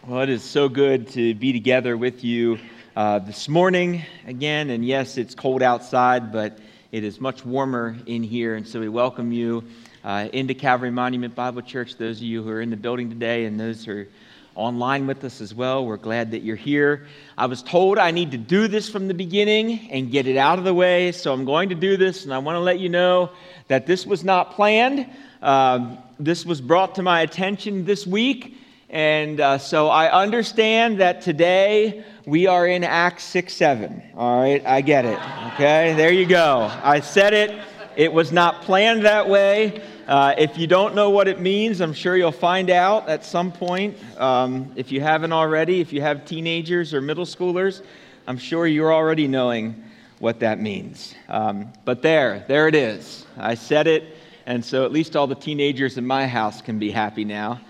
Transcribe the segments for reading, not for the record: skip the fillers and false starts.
Well, it is so good to be together with you this morning again. And yes, it's cold outside, but it is much warmer in here. And so we welcome you into Calvary Monument Bible Church, those of you who are in the building today and those who are online with us as well. We're glad that you're here. I was told I need to do this from the beginning and get it out of the way, so I'm going to do this. And I want to let you know that this was not planned. This was brought to my attention this week. And so I understand that today we are in Acts 6:7. All right, I get it. Okay, there you go. I said it. It was not planned that way. If you don't know what it means, I'm sure you'll find out at some point. If you haven't already, if you have teenagers or middle schoolers, I'm sure you're already knowing what that means. But there it is. I said it, and so at least all the teenagers in my house can be happy now.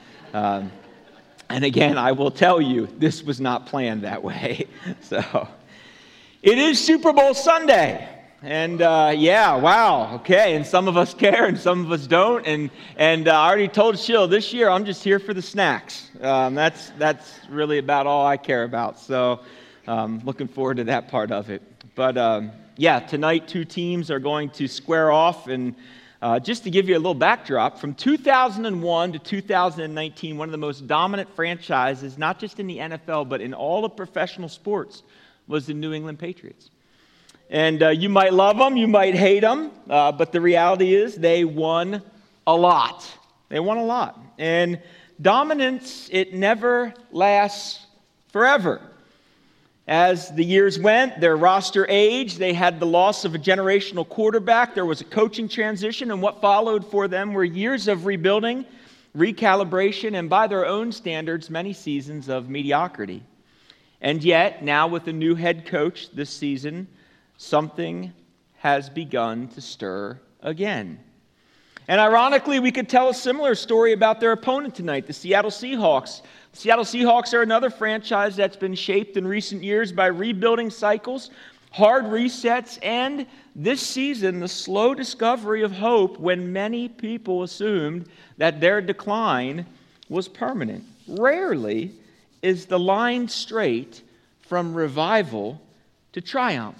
And again, I will tell you, this was not planned that way. So, it is Super Bowl Sunday. And wow, okay. And some of us care and some of us don't. And I already told Shill, this year I'm just here for the snacks. That's really about all I care about. So, looking forward to that part of it. But tonight 2 teams are going to square off. And just to give you a little backdrop, from 2001 to 2019, one of the most dominant franchises, not just in the NFL, but in all of professional sports, was the New England Patriots. And you might love them, you might hate them, but the reality is they won a lot. They won a lot. And dominance, it never lasts forever. As the years went, their roster aged, they had the loss of a generational quarterback, there was a coaching transition, and what followed for them were years of rebuilding, recalibration, and by their own standards, many seasons of mediocrity. And yet, now with a new head coach this season, something has begun to stir again. And ironically, we could tell a similar story about their opponent tonight, the Seattle Seahawks. The Seattle Seahawks are another franchise that's been shaped in recent years by rebuilding cycles, hard resets, and this season, the slow discovery of hope when many people assumed that their decline was permanent. Rarely is the line straight from revival to triumph.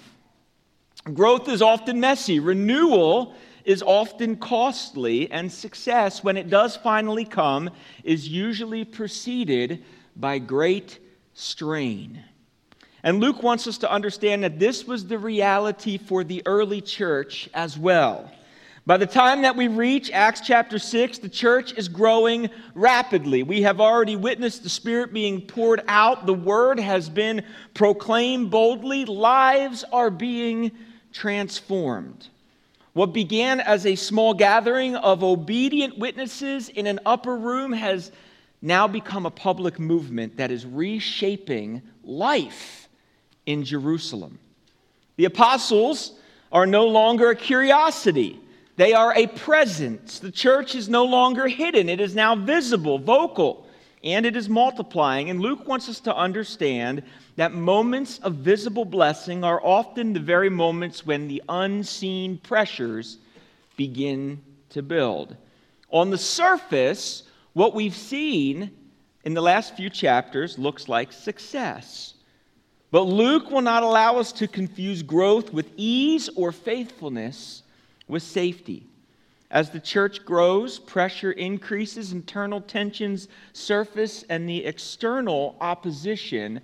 Growth is often messy. Renewal is often costly, and success, when it does finally come, is usually preceded by great strain. And Luke wants us to understand that this was the reality for the early church as well. By the time that we reach Acts chapter 6, the church is growing rapidly. We have already witnessed the Spirit being poured out. The word has been proclaimed boldly. Lives are being transformed. What began as a small gathering of obedient witnesses in an upper room has now become a public movement that is reshaping life in Jerusalem. The apostles are no longer a curiosity. They are a presence. The church is no longer hidden. It is now visible, vocal, and it is multiplying. And Luke wants us to understand that moments of visible blessing are often the very moments when the unseen pressures begin to build. On the surface, what we've seen in the last few chapters looks like success. But Luke will not allow us to confuse growth with ease or faithfulness with safety. As the church grows, pressure increases, internal tensions surface, and the external opposition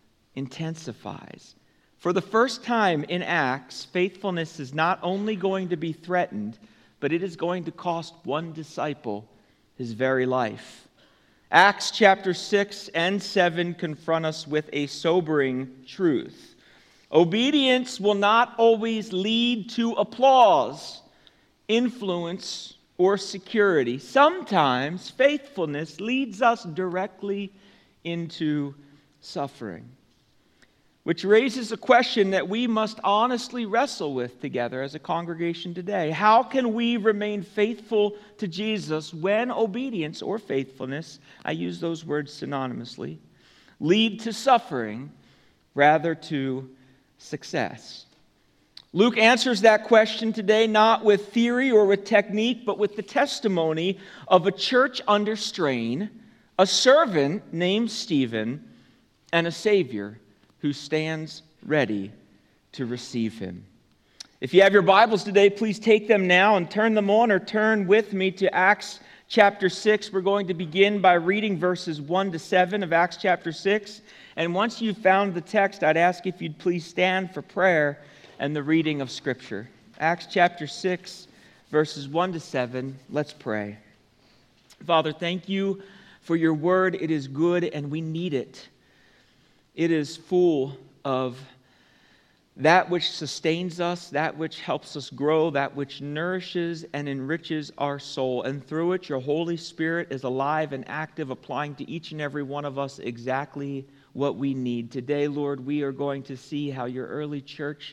intensifies. For the first time in Acts, faithfulness is not only going to be threatened, but it is going to cost one disciple his very life. Acts chapter 6 and 7 confront us with a sobering truth. Obedience will not always lead to applause, influence, or security. Sometimes faithfulness leads us directly into suffering. Which raises a question that we must honestly wrestle with together as a congregation today. How can we remain faithful to Jesus when obedience or faithfulness, I use those words synonymously, lead to suffering rather to success? Luke answers that question today not with theory or with technique, but with the testimony of a church under strain, a servant named Stephen, and a Savior who stands ready to receive him. If you have your Bibles today, please take them now and turn them on, or turn with me to Acts chapter 6. We're going to begin by reading verses 1 to 7 of Acts chapter 6. And once you've found the text, I'd ask if you'd please stand for prayer and the reading of Scripture. Acts chapter 6, verses 1 to 7. Let's pray. Father, thank you for your word. It is good and we need it. It is full of that which sustains us, that which helps us grow, that which nourishes and enriches our soul. And through it, your Holy Spirit is alive and active, applying to each and every one of us exactly what we need. Today, Lord, we are going to see how your early church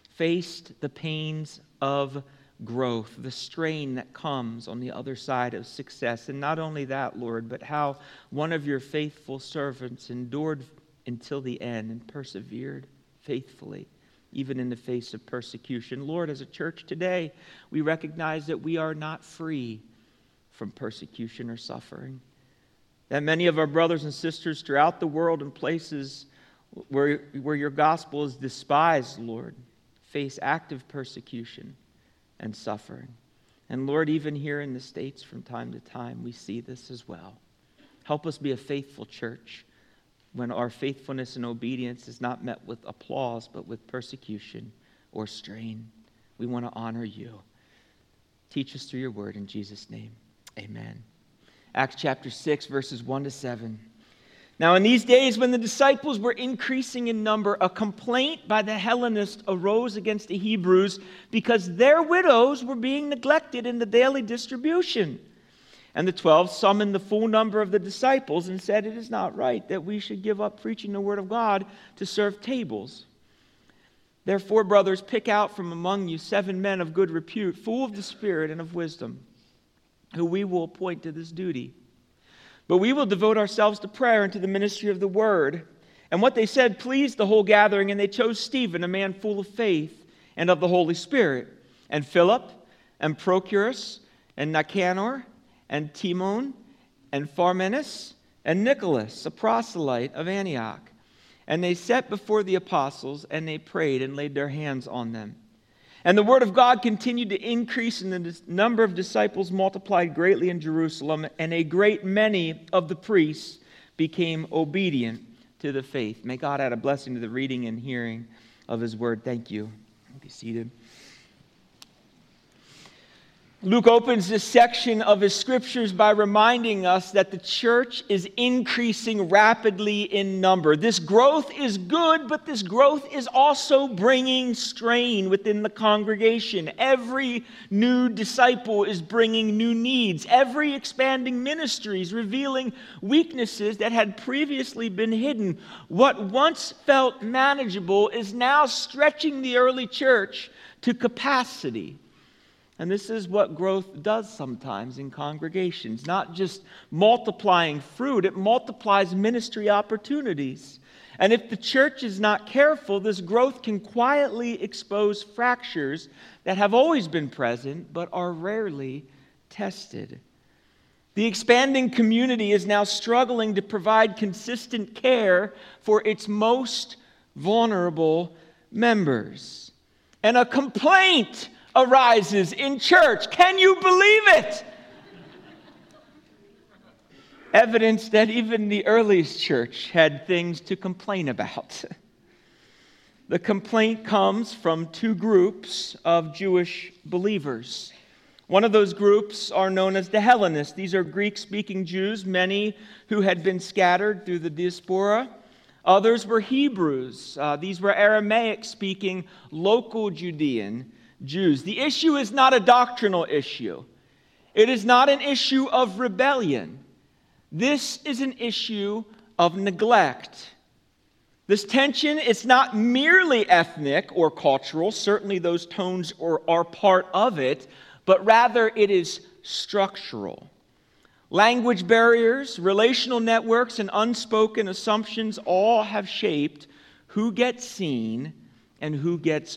faced the pains of growth, the strain that comes on the other side of success. And not only that, Lord, but how one of your faithful servants endured until the end and persevered faithfully, even in the face of persecution. Lord, as a church today, we recognize that we are not free from persecution or suffering. That many of our brothers and sisters throughout the world in places where your gospel is despised, Lord, face active persecution and suffering. And Lord, even here in the States from time to time, we see this as well. Help us be a faithful church when our faithfulness and obedience is not met with applause, but with persecution or strain. We want to honor you. Teach us through your word in Jesus' name. Amen. Acts chapter 6, verses 1 to 7. Now in these days when the disciples were increasing in number, a complaint by the Hellenists arose against the Hebrews because their widows were being neglected in the daily distribution. And the 12 summoned the full number of the disciples and said, "It is not right that we should give up preaching the word of God to serve tables. Therefore, brothers, pick out from among you 7 men of good repute, full of the Spirit and of wisdom, who we will appoint to this duty. But we will devote ourselves to prayer and to the ministry of the word." And what they said pleased the whole gathering, and they chose Stephen, a man full of faith and of the Holy Spirit, and Philip, and Prochorus, and Nicanor, and Timon, and Parmenas, and Nicholas, a proselyte of Antioch. And they set before the apostles, and they prayed and laid their hands on them. And the word of God continued to increase, and the number of disciples multiplied greatly in Jerusalem, and a great many of the priests became obedient to the faith. May God add a blessing to the reading and hearing of his word. Thank you. Be seated. Luke opens this section of his scriptures by reminding us that the church is increasing rapidly in number. This growth is good, but this growth is also bringing strain within the congregation. Every new disciple is bringing new needs. Every expanding ministry is revealing weaknesses that had previously been hidden. What once felt manageable is now stretching the early church to capacity. And this is what growth does sometimes in congregations. Not just multiplying fruit, it multiplies ministry opportunities. And if the church is not careful, this growth can quietly expose fractures that have always been present but are rarely tested. The expanding community is now struggling to provide consistent care for its most vulnerable members. And a complaint arises in church. Can you believe it? Evidence that even the earliest church had things to complain about. The complaint comes from 2 groups of Jewish believers. One of those groups are known as the Hellenists. These are Greek-speaking Jews, many who had been scattered through the diaspora. Others were Hebrews. These were Aramaic-speaking local Judean Jews. The issue is not a doctrinal issue. It is not an issue of rebellion. This is an issue of neglect. This tension is not merely ethnic or cultural. Certainly those tones are part of it, but rather it is structural. Language barriers, relational networks, and unspoken assumptions all have shaped who gets seen and who gets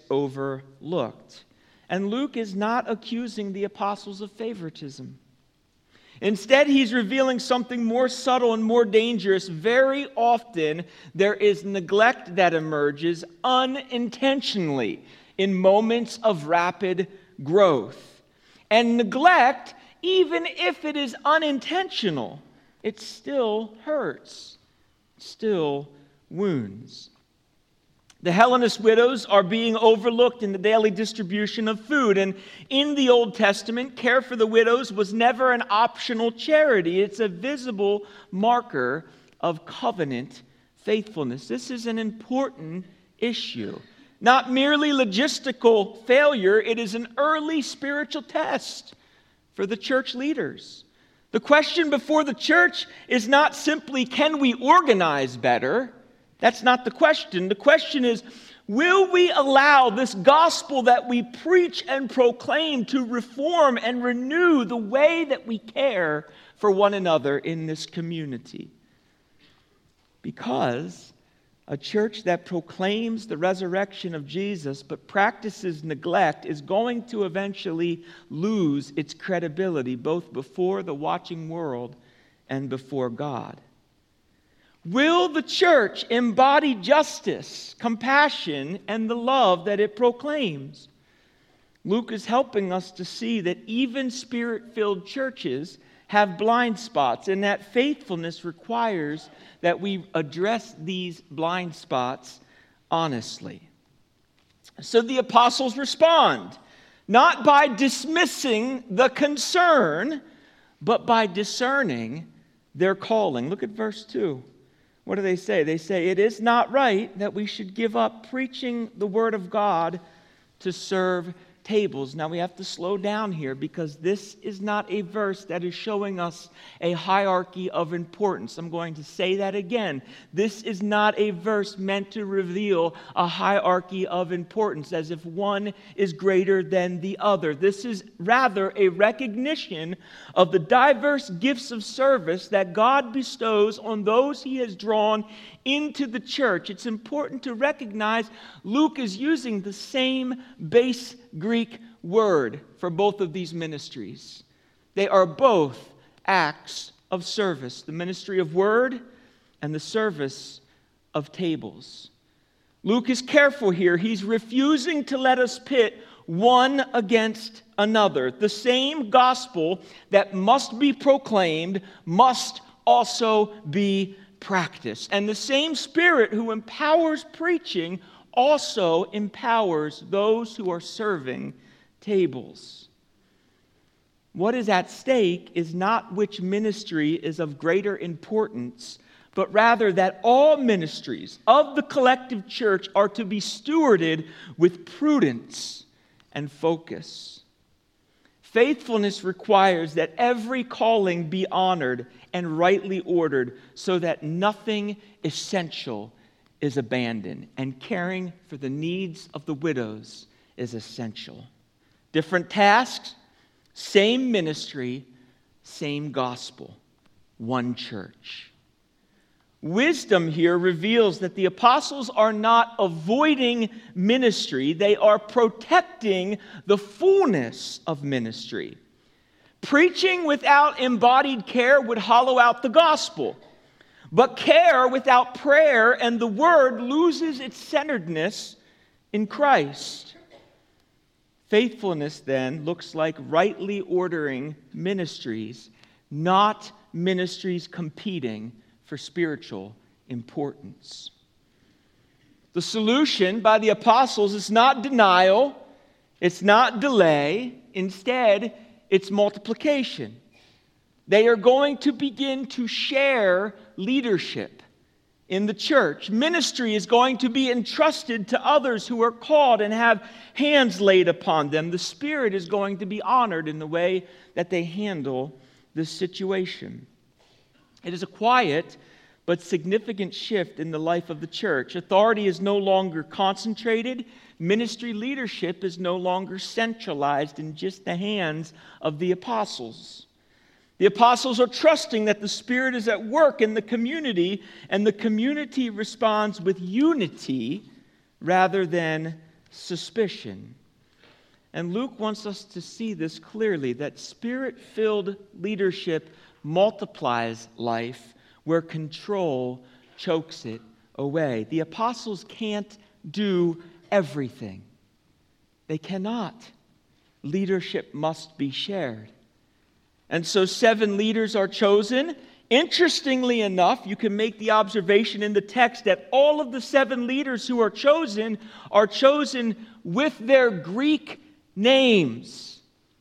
overlooked. And Luke is not accusing the apostles of favoritism. Instead, he's revealing something more subtle and more dangerous. Very often, there is neglect that emerges unintentionally in moments of rapid growth. And neglect, even if it is unintentional, it still hurts, still wounds. The Hellenist widows are being overlooked in the daily distribution of food. And in the Old Testament, care for the widows was never an optional charity. It's a visible marker of covenant faithfulness. This is an important issue. Not merely logistical failure, it is an early spiritual test for the church leaders. The question before the church is not simply, can we organize better? That's not the question. The question is, will we allow this gospel that we preach and proclaim to reform and renew the way that we care for one another in this community? Because a church that proclaims the resurrection of Jesus but practices neglect is going to eventually lose its credibility both before the watching world and before God. Will the church embody justice, compassion, and the love that it proclaims? Luke is helping us to see that even Spirit-filled churches have blind spots, and that faithfulness requires that we address these blind spots honestly. So the apostles respond, not by dismissing the concern, but by discerning their calling. Look at verse 2. What do they say? They say, it is not right that we should give up preaching the word of God to serve tables. Now we have to slow down here because this is not a verse that is showing us a hierarchy of importance. I'm going to say that again. This is not a verse meant to reveal a hierarchy of importance as if one is greater than the other. This is rather a recognition of the diverse gifts of service that God bestows on those He has drawn into the church. It's important to recognize Luke is using the same base Greek word for both of these ministries. They are both acts of service, the ministry of word and the service of tables. Luke is careful here. He's refusing to let us pit one against another. The same gospel that must be proclaimed must also be practiced. And the same Spirit who empowers preaching also empowers those who are serving tables. What is at stake is not which ministry is of greater importance, but rather that all ministries of the collective church are to be stewarded with prudence and focus. Faithfulness requires that every calling be honored and rightly ordered so that nothing essential is abandoned, and caring for the needs of the widows is essential. Different tasks, same ministry, same gospel, one church. Wisdom here reveals that the apostles are not avoiding ministry, they are protecting the fullness of ministry. Preaching without embodied care would hollow out the gospel. But care without prayer and the word loses its centeredness in Christ. Faithfulness then looks like rightly ordering ministries, not ministries competing for spiritual importance. The solution by the apostles is not denial, it's not delay, instead it's multiplication. They are going to begin to share leadership in the church. Ministry is going to be entrusted to others who are called and have hands laid upon them. The Spirit is going to be honored in the way that they handle this situation. It is a quiet but significant shift in the life of the church. Authority is no longer concentrated. Ministry leadership is no longer centralized in just the hands of the apostles. The apostles are trusting that the Spirit is at work in the community, and the community responds with unity rather than suspicion. And Luke wants us to see this clearly, that Spirit-filled leadership multiplies life where control chokes it away. The apostles can't do everything. They cannot. Leadership must be shared. And so 7 leaders are chosen. Interestingly enough, you can make the observation in the text that all of the 7 leaders who are chosen with their Greek names.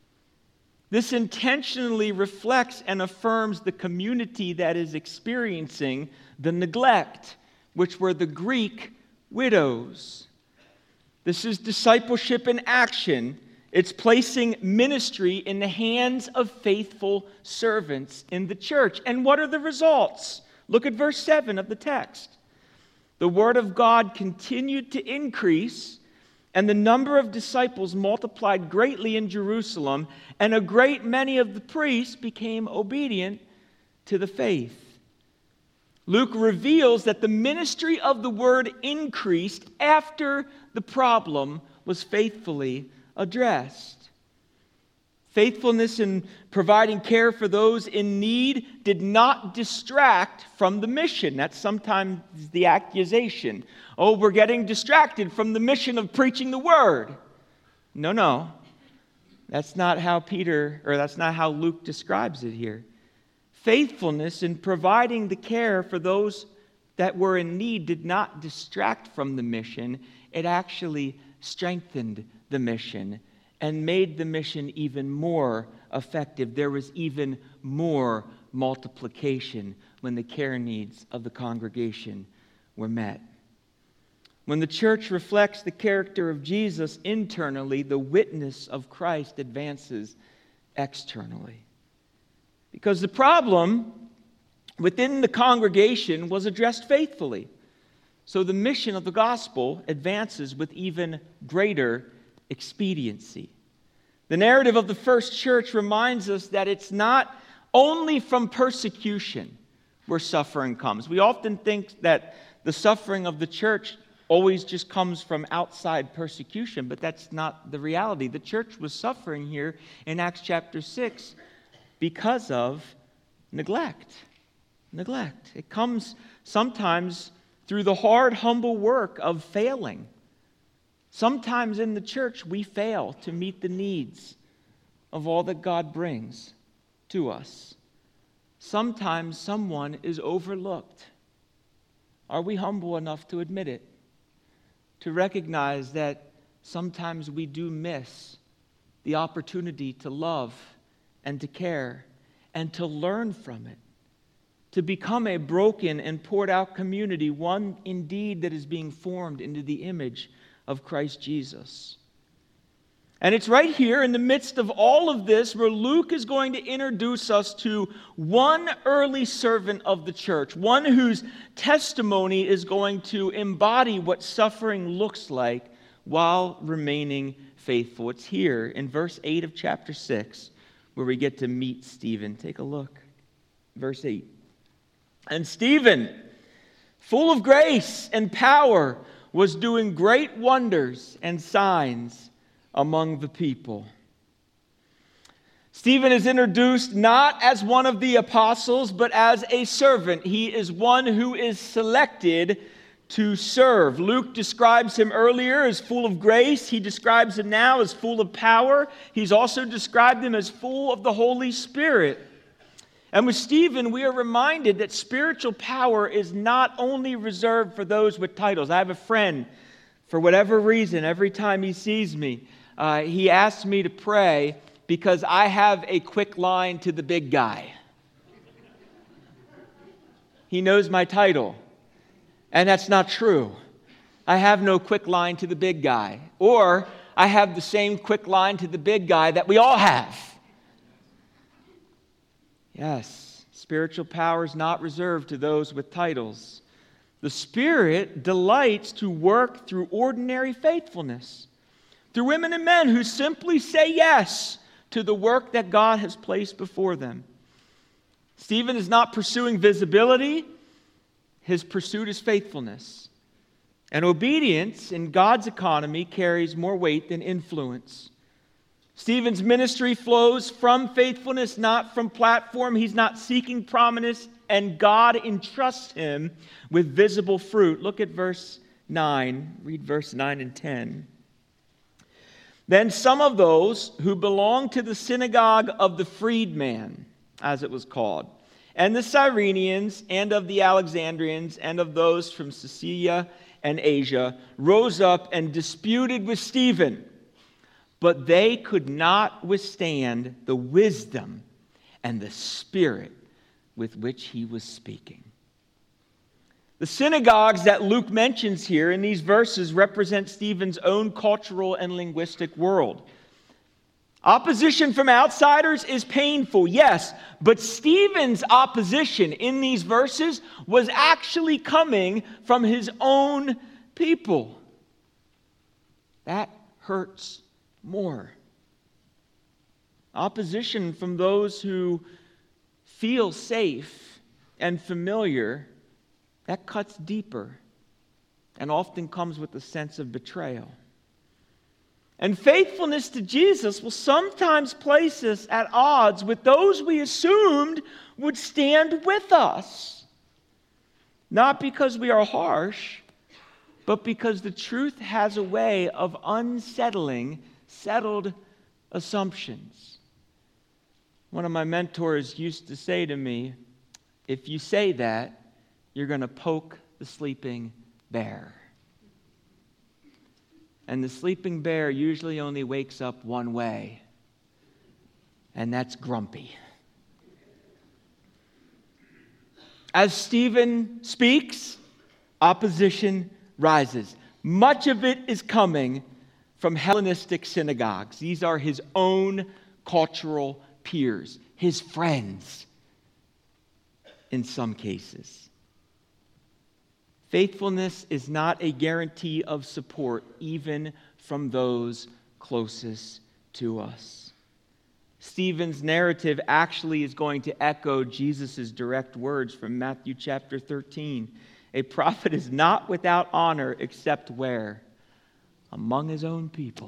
This intentionally reflects and affirms the community that is experiencing the neglect, which were the Greek widows. This is discipleship in action. It's placing ministry in the hands of faithful servants in the church. And what are the results? Look at verse 7 of the text. The word of God continued to increase, and the number of disciples multiplied greatly in Jerusalem, and a great many of the priests became obedient to the faith. Luke reveals that the ministry of the word increased after the problem was faithfully addressed. Faithfulness in providing care for those in need did not distract from the mission. That's sometimes the accusation. Oh, we're getting distracted from the mission of preaching the word. No. That's not how Luke describes it here. Faithfulness in providing the care for those that were in need did not distract from the mission. It actually strengthened the mission and made the mission even more effective. There was even more multiplication when the care needs of the congregation were met. When the church reflects the character of Jesus internally, the witness of Christ advances externally. Because the problem within the congregation was addressed faithfully. So the mission of the gospel advances with even greater expediency. The narrative of the first church reminds us that it's not only from persecution where suffering comes. We often think that the suffering of the church always just comes from outside persecution, but that's not the reality. The church was suffering here in Acts chapter 6 because of neglect. Neglect. It comes sometimes through the hard, humble work of failing. Sometimes in the church, we fail to meet the needs of all that God brings to us. Sometimes someone is overlooked. Are we humble enough to admit it? To recognize that sometimes we do miss the opportunity to love and to care and to learn from it. To become a broken and poured out community, one indeed that is being formed into the image of Christ Jesus. And it's right here in the midst of all of this where Luke is going to introduce us to one early servant of the church, one whose testimony is going to embody what suffering looks like while remaining faithful. It's here in verse 8 of chapter 6 where we get to meet Stephen. Take a look. Verse 8. And Stephen, full of grace and power, was doing great wonders and signs among the people. Stephen is introduced not as one of the apostles, but as a servant. He is one who is selected to serve. Luke describes him earlier as full of grace. He describes him now as full of power. He's also described him as full of the Holy Spirit. And with Stephen, we are reminded that spiritual power is not only reserved for those with titles. I have a friend, for whatever reason, every time he sees me, he asks me to pray because I have a quick line to the big guy. He knows my title. And that's not true. I have no quick line to the big guy. Or I have the same quick line to the big guy that we all have. Yes, spiritual power is not reserved to those with titles. The Spirit delights to work through ordinary faithfulness, through women and men who simply say yes to the work that God has placed before them. Stephen is not pursuing visibility. His pursuit is faithfulness. And obedience in God's economy carries more weight than influence. Stephen's ministry flows from faithfulness, not from platform. He's not seeking prominence, and God entrusts him with visible fruit. Look at verse 9. Read verse 9 and 10. Then some of those who belonged to the synagogue of the freedman, as it was called, and the Cyrenians, and of the Alexandrians, and of those from Cilicia and Asia, rose up and disputed with Stephen. But they could not withstand the wisdom and the spirit with which he was speaking. The synagogues that Luke mentions here in these verses represent Stephen's own cultural and linguistic world. Opposition from outsiders is painful, yes, but Stephen's opposition in these verses was actually coming from his own people. That hurts more. Opposition from those who feel safe and familiar, that cuts deeper and often comes with a sense of betrayal. And faithfulness to Jesus will sometimes place us at odds with those we assumed would stand with us. Not because we are harsh, but because the truth has a way of unsettling settled assumptions. One of my mentors used to say to me, if you say that, you're going to poke the sleeping bear. And the sleeping bear usually only wakes up one way, and that's grumpy. As Stephen speaks, opposition rises. Much of it is coming from Hellenistic synagogues. These are his own cultural peers, his friends in some cases. Faithfulness is not a guarantee of support, even from those closest to us. Stephen's narrative actually is going to echo Jesus' direct words from Matthew chapter 13. A prophet is not without honor except where? Among his own people.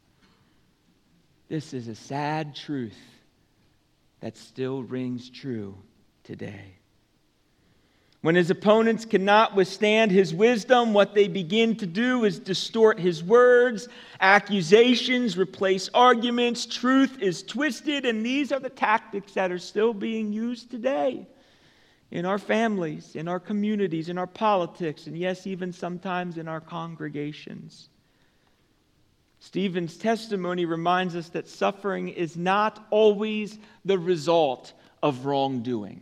This is a sad truth that still rings true today. When his opponents cannot withstand his wisdom, what they begin to do is distort his words. Accusations replace arguments. Truth is twisted, and these are the tactics that are still being used today in our families, in our communities, in our politics, and yes, even sometimes in our congregations. Stephen's testimony reminds us that suffering is not always the result of wrongdoing.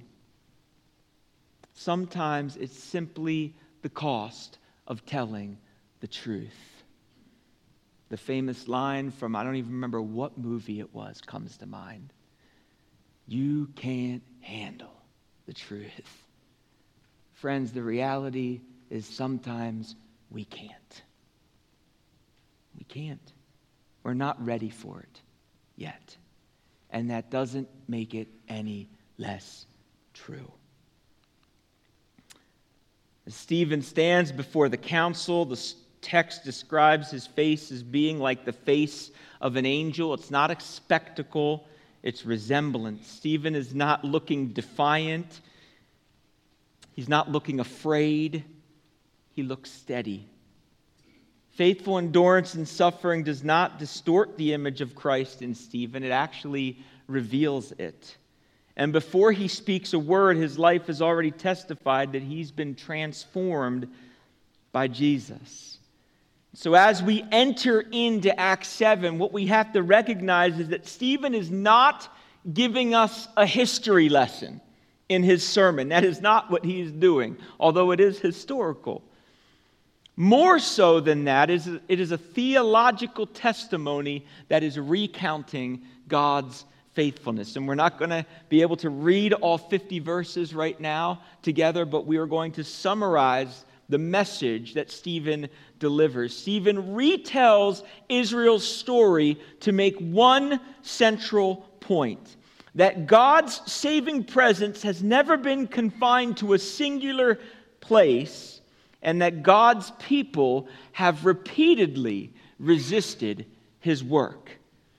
Sometimes it's simply the cost of telling the truth. The famous line from, I don't even remember what movie it was, comes to mind. You can't handle the truth. Friends, the reality is sometimes we can't. We can't. We're not ready for it yet. And that doesn't make it any less true. As Stephen stands before the council, the text describes his face as being like the face of an angel. It's not a spectacle, it's resemblance. Stephen is not looking defiant. He's not looking afraid. He looks steady. Faithful endurance in suffering does not distort the image of Christ in Stephen. It actually reveals it. And before he speaks a word, his life has already testified that he's been transformed by Jesus. So as we enter into Acts 7, what we have to recognize is that Stephen is not giving us a history lesson in his sermon. That is not what he is doing, although it is historical. More so than that, it is a theological testimony that is recounting God's faithfulness. And we're not going to be able to read all 50 verses right now together, but we are going to summarize the message that Stephen delivers. Stephen retells Israel's story to make one central point: that God's saving presence has never been confined to a singular place, and that God's people have repeatedly resisted his work.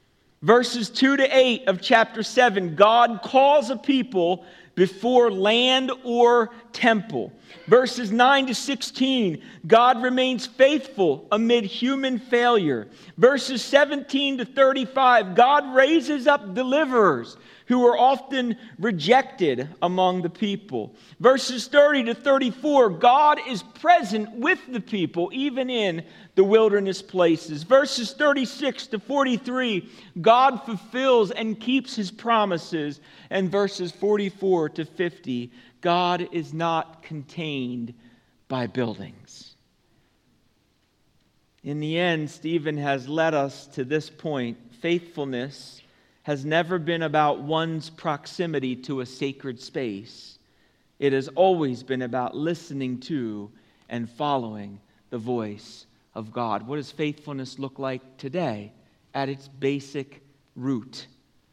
Verses 2 to 8 of chapter 7, God calls a people before land or temple. Verses 9 to 16, God remains faithful amid human failure. Verses 17 to 35, God raises up deliverers who are often rejected among the people. Verses 30 to 34, God is present with the people, even in the wilderness places. Verses 36 to 43, God fulfills and keeps his promises. And verses 44 to 50, God is not contained by buildings. In the end, Stephen has led us to this point. Faithfulness has never been about one's proximity to a sacred space. It has always been about listening to and following the voice of God. What does faithfulness look like today at its basic root?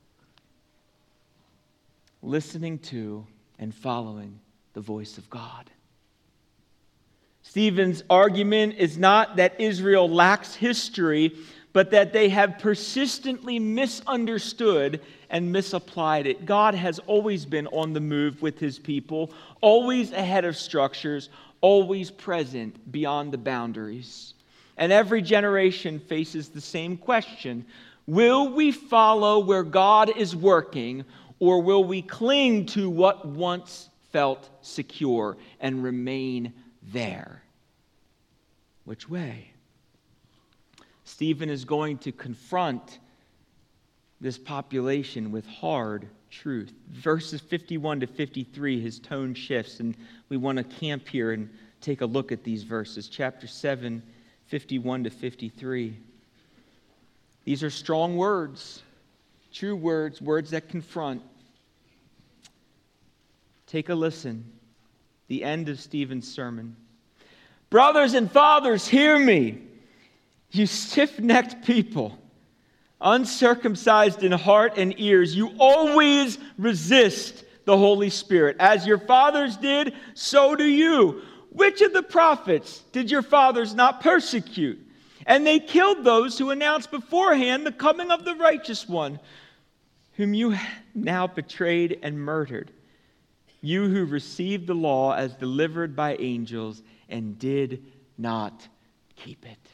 Listening to and following the voice of God. Stephen's argument is not that Israel lacks history, but that they have persistently misunderstood and misapplied it. God has always been on the move with his people, always ahead of structures, always present beyond the boundaries. And every generation faces the same question: will we follow where God is working, or will we cling to what once felt secure and remain there? Which way? Stephen is going to confront this population with hard truth. Verses 51 to 53, his tone shifts, and we want to camp here and take a look at these verses. Chapter 7, 51 to 53. These are strong words, true words, words that confront. Take a listen. The end of Stephen's sermon. Brothers and fathers, hear me. You stiff-necked people, uncircumcised in heart and ears, you always resist the Holy Spirit. As your fathers did, so do you. Which of the prophets did your fathers not persecute? And they killed those who announced beforehand the coming of the righteous one, whom you now betrayed and murdered. You who received the law as delivered by angels and did not keep it.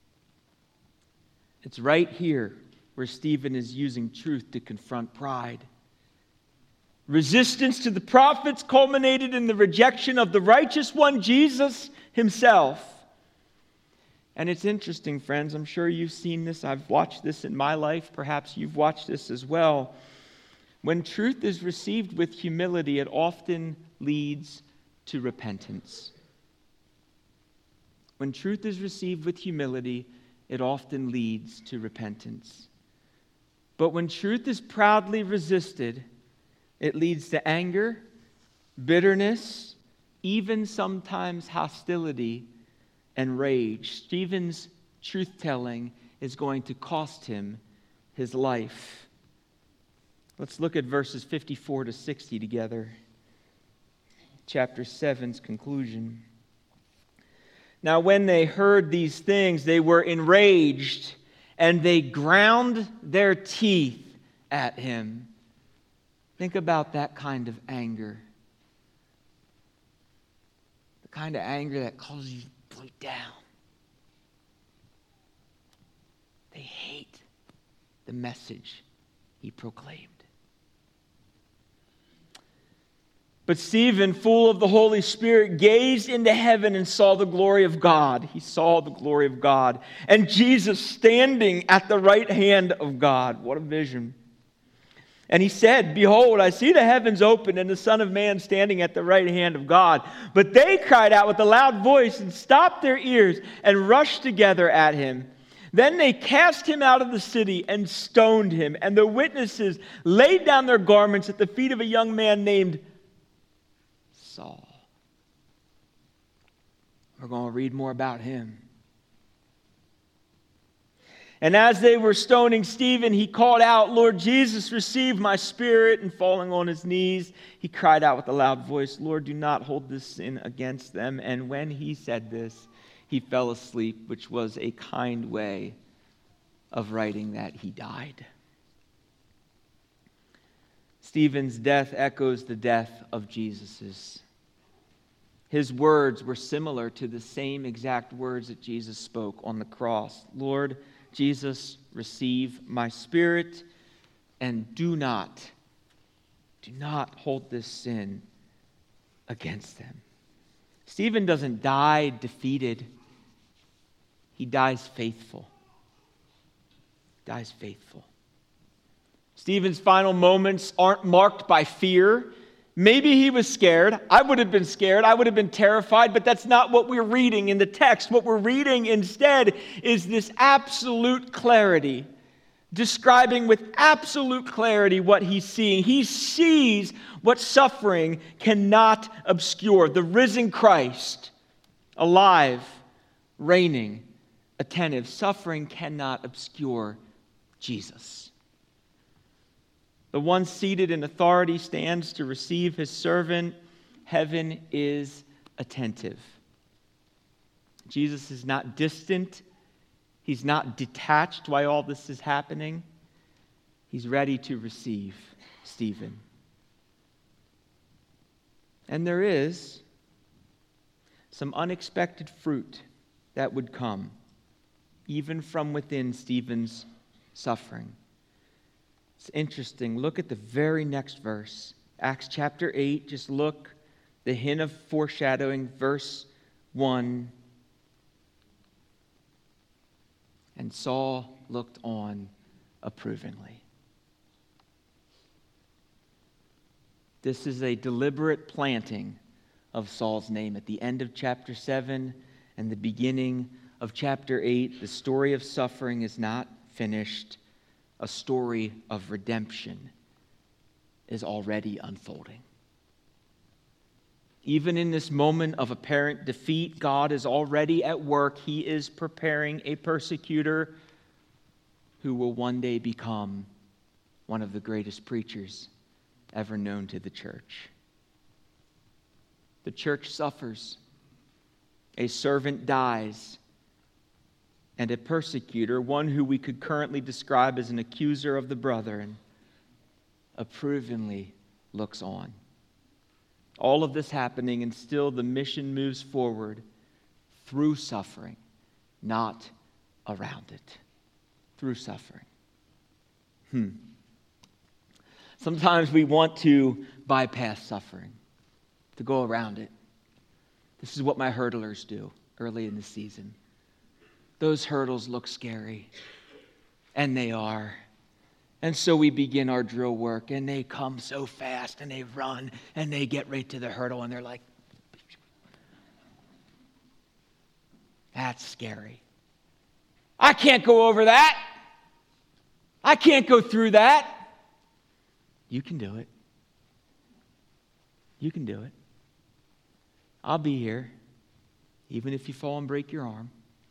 It's right here where Stephen is using truth to confront pride. Resistance to the prophets culminated in the rejection of the righteous one, Jesus himself. And it's interesting, friends. I'm sure you've seen this. I've watched this in my life. Perhaps you've watched this as well. When truth is received with humility, it often leads to repentance. When truth is received with humility, it often leads to repentance. But when truth is proudly resisted, it leads to anger, bitterness, even sometimes hostility and rage. Stephen's truth-telling is going to cost him his life. Let's look at verses 54 to 60 together. Chapter 7's conclusion. Now, when they heard these things, they were enraged, and they ground their teeth at him. Think about that kind of anger. The kind of anger that causes you to break down. They hate the message he proclaimed. But Stephen, full of the Holy Spirit, gazed into heaven and saw the glory of God. He saw the glory of God. And Jesus standing at the right hand of God. What a vision. And he said, "Behold, I see the heavens open and the Son of Man standing at the right hand of God." But they cried out with a loud voice and stopped their ears and rushed together at him. Then they cast him out of the city and stoned him. And the witnesses laid down their garments at the feet of a young man named Saul. We're going to read more about him. And as they were stoning Stephen, he called out, "Lord Jesus, receive my spirit." And falling on his knees, he cried out with a loud voice, "Lord, do not hold this sin against them." And when he said this, he fell asleep, which was a kind way of writing that he died. Stephen's death echoes the death of Jesus's. His words were similar to the same exact words that Jesus spoke on the cross. Lord Jesus, receive my spirit, and do not hold this sin against them. Stephen doesn't die defeated. He dies faithful. Dies faithful. Stephen's final moments aren't marked by fear. Maybe he was scared. I would have been scared. I would have been terrified, but that's not what we're reading in the text. What we're reading instead is this absolute clarity, describing with absolute clarity what he's seeing. He sees what suffering cannot obscure. The risen Christ, alive, reigning, attentive. Suffering cannot obscure Jesus. The one seated in authority stands to receive his servant. Heaven is attentive. Jesus is not distant. He's not detached while all this is happening. He's ready to receive Stephen. And there is some unexpected fruit that would come, even from within Stephen's suffering. It's interesting. Look at the very next verse. Acts chapter 8. Just look. The hint of foreshadowing. Verse 1. And Saul looked on approvingly. This is a deliberate planting of Saul's name at the end of chapter 7 and the beginning of chapter 8. The story of suffering is not finished. A story of redemption is already unfolding. Even in this moment of apparent defeat, God is already at work. He is preparing a persecutor who will one day become one of the greatest preachers ever known to the church. The church suffers. A servant dies. And a persecutor, one who we could currently describe as an accuser of the brethren, approvingly looks on. All of this happening, and still the mission moves forward through suffering, not around it. Through suffering. Sometimes we want to bypass suffering, to go around it. This is what my hurdlers do early in the season. Those hurdles look scary, and they are. And so we begin our drill work, and they come so fast, and they run, and they get right to the hurdle, and they're like, that's scary. I can't go over that. I can't go through that. You can do it. You can do it. I'll be here, even if you fall and break your arm.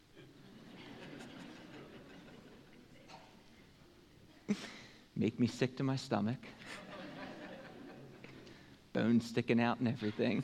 Make me sick to my stomach. Bones sticking out and everything.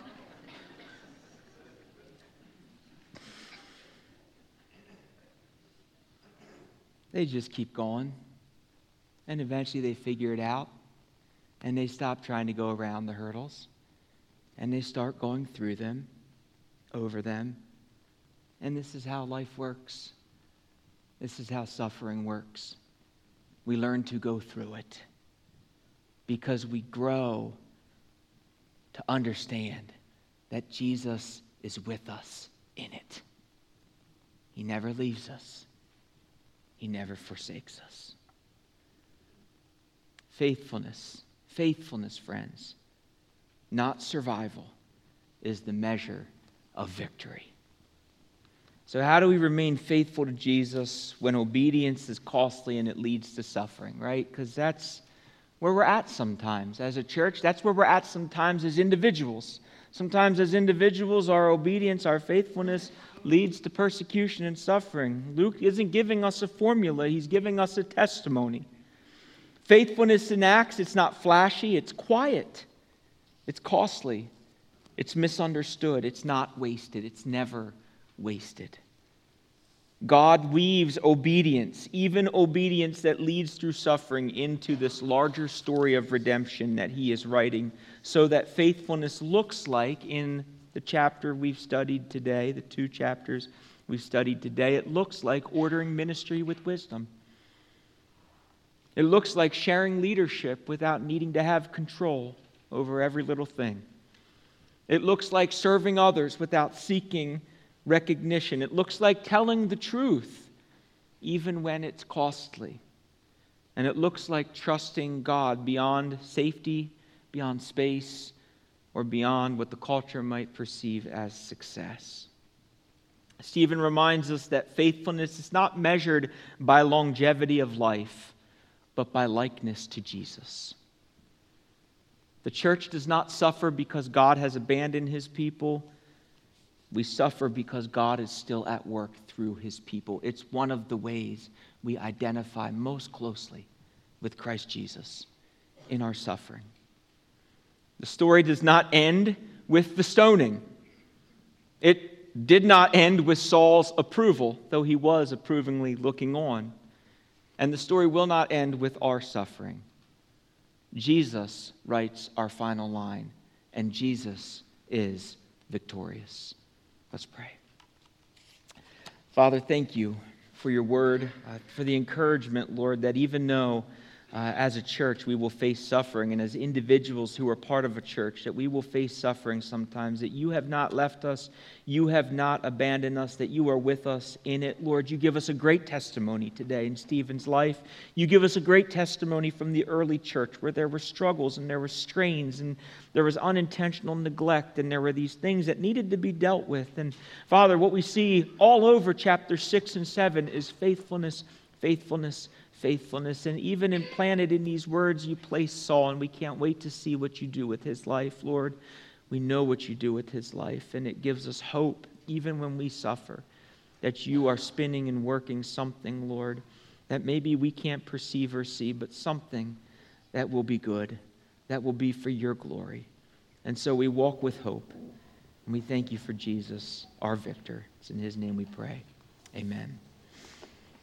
They just keep going. And eventually they figure it out. And they stop trying to go around the hurdles. And they start going through them, over them. And this is how life works. This is how suffering works. We learn to go through it because we grow to understand that Jesus is with us in it. He never leaves us. He never forsakes us. Faithfulness, friends, not survival, is the measure of victory. So how do we remain faithful to Jesus when obedience is costly and it leads to suffering, right? Because that's where we're at sometimes as a church. That's where we're at sometimes as individuals. Sometimes as individuals, our obedience, our faithfulness leads to persecution and suffering. Luke isn't giving us a formula. He's giving us a testimony. Faithfulness in Acts, it's not flashy. It's quiet. It's costly. It's misunderstood. It's not wasted. It's never wasted. God weaves obedience, even obedience that leads through suffering, into this larger story of redemption that he is writing, so that faithfulness looks like, in the chapter we've studied today, the 2 chapters we've studied today, it looks like ordering ministry with wisdom. It looks like sharing leadership without needing to have control over every little thing. It looks like serving others without seeking recognition. It looks like telling the truth, even when it's costly. And it looks like trusting God beyond safety, beyond space, or beyond what the culture might perceive as success. Stephen reminds us that faithfulness is not measured by longevity of life, but by likeness to Jesus. The church does not suffer because God has abandoned his people. We suffer because God is still at work through his people. It's one of the ways we identify most closely with Christ Jesus in our suffering. The story does not end with the stoning. It did not end with Saul's approval, though he was approvingly looking on. And the story will not end with our suffering. Jesus writes our final line, and Jesus is victorious. Let's pray. Father, thank you for your word, for the encouragement, Lord, that even though as a church we will face suffering, and as individuals who are part of a church, that we will face suffering sometimes, that you have not left us, you have not abandoned us, that you are with us in it. Lord, you give us a great testimony today in Stephen's life. You give us a great testimony from the early church where there were struggles and there were strains and there was unintentional neglect and there were these things that needed to be dealt with. And Father, what we see all over chapter 6 and 7 is faithfulness, faithfulness, faithfulness. And even implanted in these words, you place Saul, and we can't wait to see what you do with his life, Lord. We know what you do with his life, and it gives us hope, even when we suffer, that you are spinning and working something, Lord, that maybe we can't perceive or see, but something that will be good, that will be for your glory. And so we walk with hope, and we thank you for Jesus, our victor. It's in his name we pray. Amen.